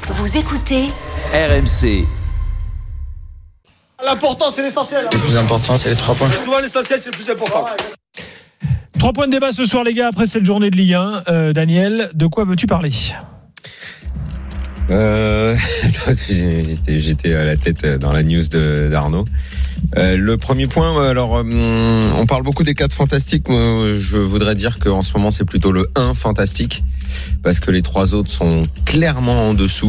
Vous écoutez RMC. L'important, c'est l'essentiel. Le plus important, c'est les 3 points. Souvent, l'essentiel, c'est le plus important. 3 points de débat ce soir, les gars, après cette journée de Ligue 1. Daniel, de quoi veux-tu parler ? J'étais à la tête dans la news d'Arnaud. Le premier point, alors on parle beaucoup des 4 fantastiques. Moi, je voudrais dire qu'en ce moment c'est plutôt le 1 fantastique parce que les 3 autres sont clairement en dessous.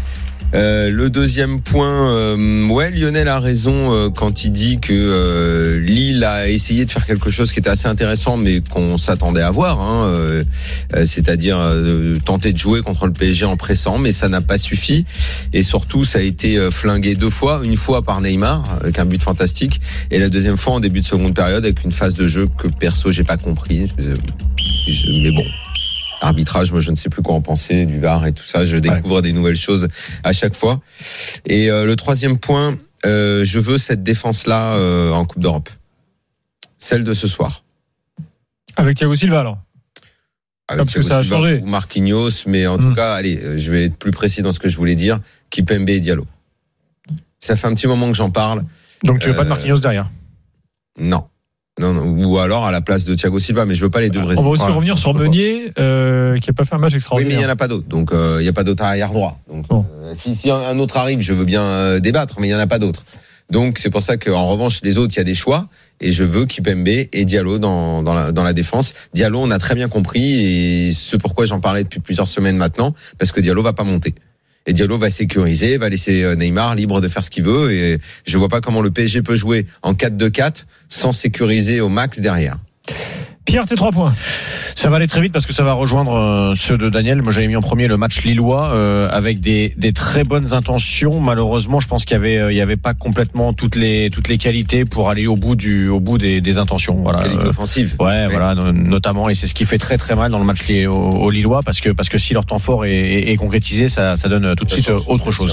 Le deuxième point, Lionel a raison quand il dit que Lille a essayé de faire quelque chose qui était assez intéressant, mais qu'on s'attendait à voir, c'est-à-dire tenter de jouer contre le PSG en pressant, mais ça n'a pas suffi. Et surtout, ça a été flingué 2 fois, une fois par Neymar avec un but fantastique, et la deuxième fois en début de seconde période avec une phase de jeu que perso j'ai pas compris. Mais bon. Arbitrage, moi je ne sais plus quoi en penser, du VAR et tout ça, je découvre des nouvelles choses à chaque fois. Et le troisième point, je veux cette défense-là en Coupe d'Europe. Celle de ce soir. Avec Thiago Silva alors. Parce que ça a changé. Ou Marquinhos, mais en tout cas, allez, je vais être plus précis dans ce que je voulais dire, Kimpembe et Diallo. Ça fait un petit moment que j'en parle. Donc tu veux pas de Marquinhos derrière ? Non. Non, ou alors à la place de Thiago Silva, mais je veux pas les deux Brésiliens. On va aussi revenir sur Meunier, qui a pas fait un match extraordinaire. Oui, mais il y en a pas d'autres, donc il y a pas d'autres arrière droit. Donc si un autre arrive, je veux bien débattre, mais il y en a pas d'autres. Donc c'est pour ça qu'en revanche les autres, il y a des choix, et je veux Kimpembe et Diallo dans la défense. Diallo, on a très bien compris, et c'est pourquoi j'en parlais depuis plusieurs semaines maintenant, parce que Diallo va pas monter. Et Diallo va sécuriser, va laisser Neymar libre de faire ce qu'il veut, et je vois pas comment le PSG peut jouer en 4-2-4 sans sécuriser au max derrière. Pierre, tes 3 points. Ça va aller très vite parce que ça va rejoindre ceux de Daniel. Moi, j'avais mis en premier le match lillois avec des très bonnes intentions. Malheureusement, je pense qu'il y avait pas complètement toutes les qualités pour aller au bout des intentions. Voilà. Qualité offensive. Ouais, voilà, notamment, et c'est ce qui fait très très mal dans le match au Lillois parce que si leur temps fort est concrétisé, ça donne tout de suite autre chose.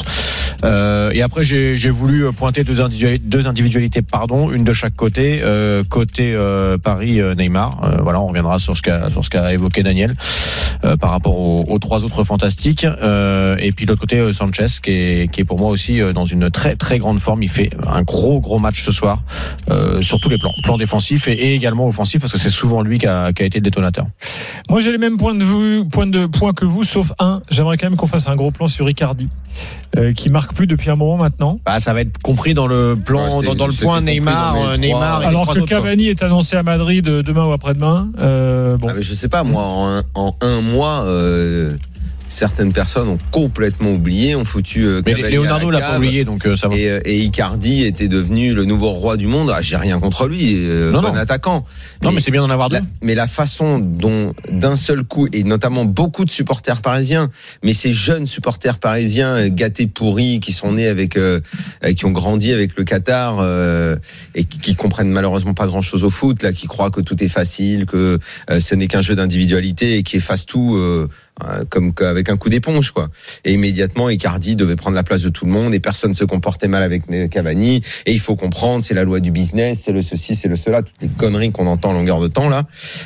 Et après, j'ai voulu pointer deux individualités, une de chaque côté. Côté Paris, Neymar. Voilà, on reviendra sur ce qu'a évoqué Daniel par rapport aux 3 autres fantastiques. Et puis de l'autre côté, Sanchez qui est pour moi aussi dans une très très grande forme. Il fait un gros match ce soir sur tous les plans défensifs et également offensif, parce que c'est souvent lui qui a été le détonateur. Moi j'ai les mêmes points que vous, sauf un. J'aimerais quand même qu'on fasse un gros plan sur Icardi, qui marque plus depuis un moment maintenant. Ça va être compris dans le plan, dans le point Neymar. Alors que Cavani est annoncé à Madrid demain ou après-demain. Je sais pas, moi, en un mois, certaines personnes ont complètement oublié, ont foutu Cavani. Mais Leonardo l'a pas oublié, donc ça va. Et Icardi était devenu le nouveau roi du monde. J'ai rien contre lui, bon attaquant. Non, mais c'est bien d'en avoir deux. Mais la façon dont, d'un seul coup, et notamment beaucoup de supporters parisiens, mais ces jeunes supporters parisiens gâtés pourris, qui sont nés qui ont grandi avec le Qatar, et qui comprennent malheureusement pas grand-chose au foot, là, qui croient que tout est facile, que ce n'est qu'un jeu d'individualité et qui effacent tout. Comme avec un coup d'éponge, quoi. Et immédiatement, Icardi devait prendre la place de tout le monde et personne se comportait mal avec Cavani. Et il faut comprendre, c'est la loi du business, c'est le ceci, c'est le cela, toutes les conneries qu'on entend en longueur de temps là.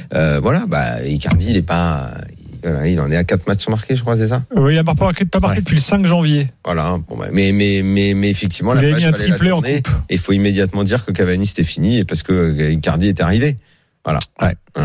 Icardi, il en est à 4 matchs marqués, je crois, c'est ça. Oui, il n'a pas marqué depuis le 5 janvier. Voilà. mais effectivement, la page fallait la tourner. Et il faut immédiatement dire que Cavani c'était fini parce que Icardi est arrivé. Voilà. Ouais.